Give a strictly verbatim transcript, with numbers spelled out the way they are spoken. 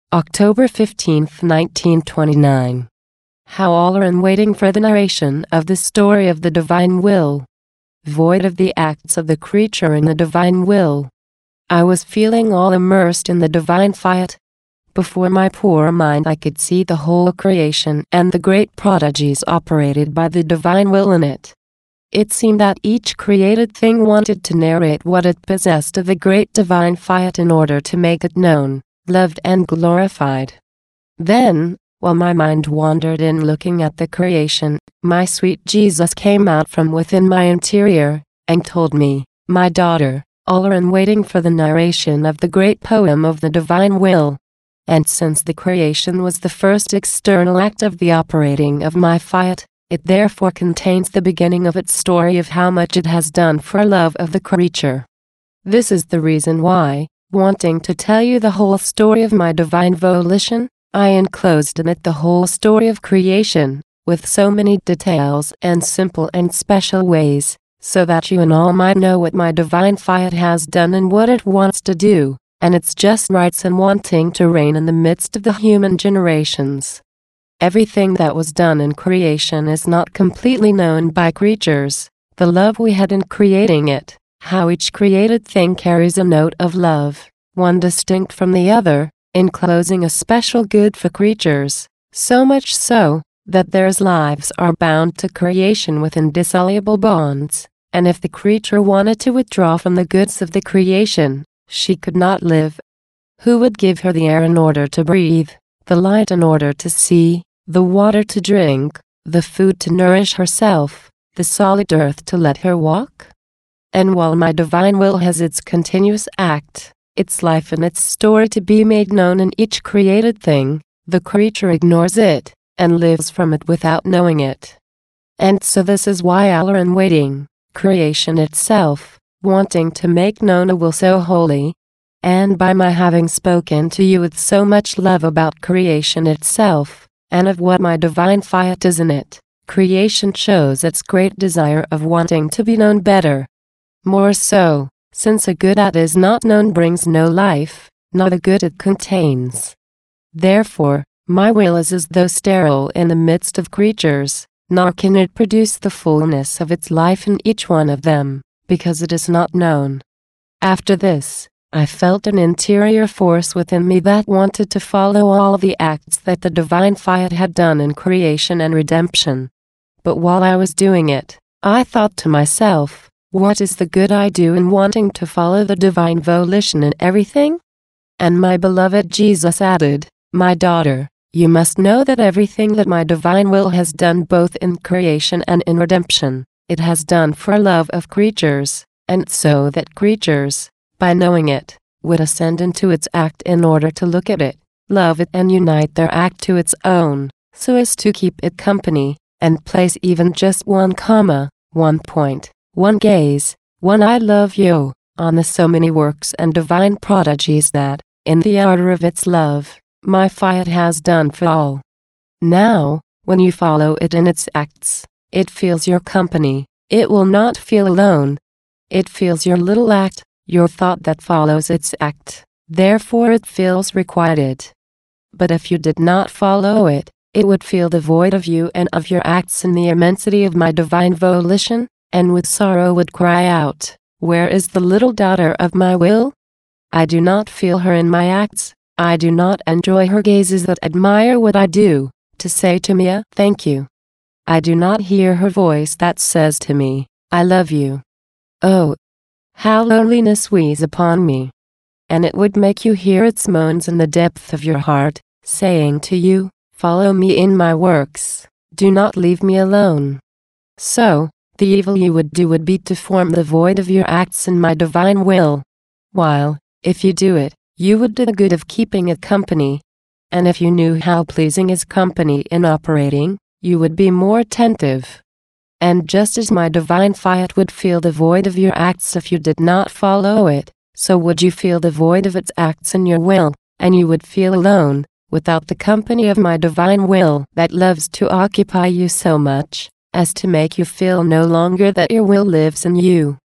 October fifteenth, nineteen twenty-nine. How all are in waiting for the narration of the story of the divine will, void of the acts of the creature in the divine will. I was feeling all immersed in the divine fiat. Before my poor mind I could see the whole creation and the great prodigies operated by the divine will in it. It seemed that each created thing wanted to narrate what it possessed of the great divine fiat in order to make it known, loved and glorified. Then, while my mind wandered in looking at the creation, my sweet Jesus came out from within my interior, and told me, "My daughter, all are in waiting for the narration of the great poem of the divine will." And since the creation was the first external act of the operating of my fiat, it therefore contains the beginning of its story of how much it has done for love of the creature. This is the reason why, wanting to tell you the whole story of my divine volition, I enclosed in it the whole story of creation, with so many details and simple and special ways, so that you and all might know what my divine fiat has done and what it wants to do, and its just rights and wanting to reign in the midst of the human generations. Everything that was done in creation is not completely known by creatures, the love we had in creating it, how each created thing carries a note of love, one distinct from the other, enclosing a special good for creatures, so much so, that their lives are bound to creation with indissoluble bonds, and if the creature wanted to withdraw from the goods of the creation, she could not live. Who would give her the air in order to breathe, the light in order to see, the water to drink, the food to nourish herself, the solid earth to let her walk? And while my divine will has its continuous act, its life and its story to be made known in each created thing, the creature ignores it, and lives from it without knowing it. And so this is why all are in waiting, creation itself, wanting to make known a will so holy. And by my having spoken to you with so much love about creation itself, and of what my divine fiat is in it, creation shows its great desire of wanting to be known better. More so, since a good that is not known brings no life, nor the good it contains. Therefore, my will is as though sterile in the midst of creatures, nor can it produce the fullness of its life in each one of them, because it is not known. After this, I felt an interior force within me that wanted to follow all the acts that the divine fiat had done in creation and redemption. But while I was doing it, I thought to myself, what is the good I do in wanting to follow the divine volition in everything? And my beloved Jesus added, "My daughter, you must know that everything that my divine will has done both in creation and in redemption, it has done for love of creatures, and so that creatures, by knowing it, would ascend into its act in order to look at it, love it and unite their act to its own, so as to keep it company, and place even just one comma, one point, one gaze, one I love you, on the so many works and divine prodigies that, in the ardor of its love, my fiat has done for all. Now, when you follow it in its acts, it feels your company, it will not feel alone. It feels your little act, your thought that follows its act, therefore it feels requited. But if you did not follow it, it would feel devoid of you and of your acts in the immensity of my divine volition, and with sorrow would cry out, "Where is the little daughter of my will? I do not feel her in my acts, I do not enjoy her gazes that admire what I do, to say to me a thank you. I do not hear her voice that says to me, I love you." Oh, how loneliness weighs upon me. And it would make you hear its moans in the depth of your heart, saying to you, "Follow me in my works, do not leave me alone." So, the evil you would do would be to form the void of your acts in my divine will. While, if you do it, you would do the good of keeping it company. And if you knew how pleasing is company in operating, you would be more attentive. And just as my divine fiat would feel the void of your acts if you did not follow it, so would you feel the void of its acts in your will, and you would feel alone, without the company of my divine will that loves to occupy you so much, as to make you feel no longer that your will lives in you,